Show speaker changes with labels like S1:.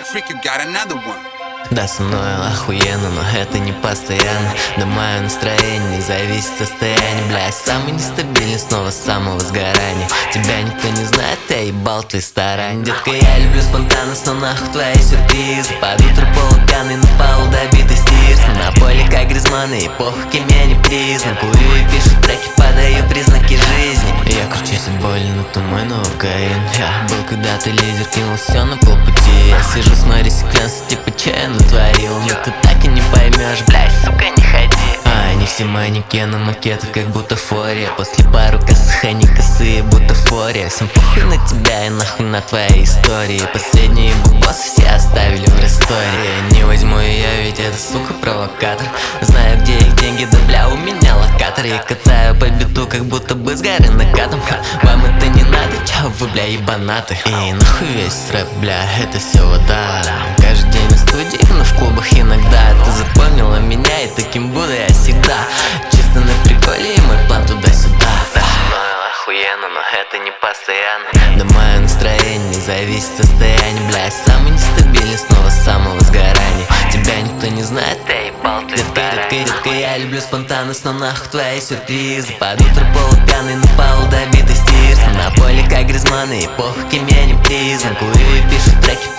S1: freak, you got another one.
S2: Да, со мной охуенно, но это не постоянно. Да, мое настроение зависит от состояния. Бля, самый нестабильный, снова с самого сгорания. Тебя никто не знает, я ебал твой старань. Детка, я люблю спонтанность, но нахуй твои сюрпризы. Под утро полупьяный, на полу добитый стирс. На поле как Гризман, и похуй, кем я не признан. Курю и пишу треки, подаю признаки жизни. Я кручусь от боли, но ты мой новый Каин. Я был когда-то лидер, кинул все на полпути. Я сижу, смотрю секвенсы, типа чая натворил. Но ты так и не поймешь, блядь, сука, не ходи. Они все манекены, макеты, как бутафория. После пару косых они косые, бутафория. Всем похуй на тебя и нахуй на твои истории. Последние боссы все оставили в рестории. Не возьму ее, ведь это, сука, провокатор. Знаю, где их деньги, да бля, у меня локатор. Я катаю по биту, как будто бы с горы накатом. Вам это не надо, чё вы, бля, ебанаты. И нахуй весь рэп, бля, это все вода. Каждый день на студии, но в клубах иногда. Ты запомнила меня, и таким буду я всегда. Чисто на приколе, и мой план туда-сюда. Да, охуенно, но это не постоянно. Да, мое настроение зависит от состояния. Бля, самый нестабильный, снова с самого сгорания. Тебя никто не знает, я ебал твой старый. Детка, я люблю спонтанность, но нахуй твои сюрпризы. Под утро полупьяный, на полу добитый стирс. На поле как Гризман, и похуй, кем я не признан. Курю и пишу треки,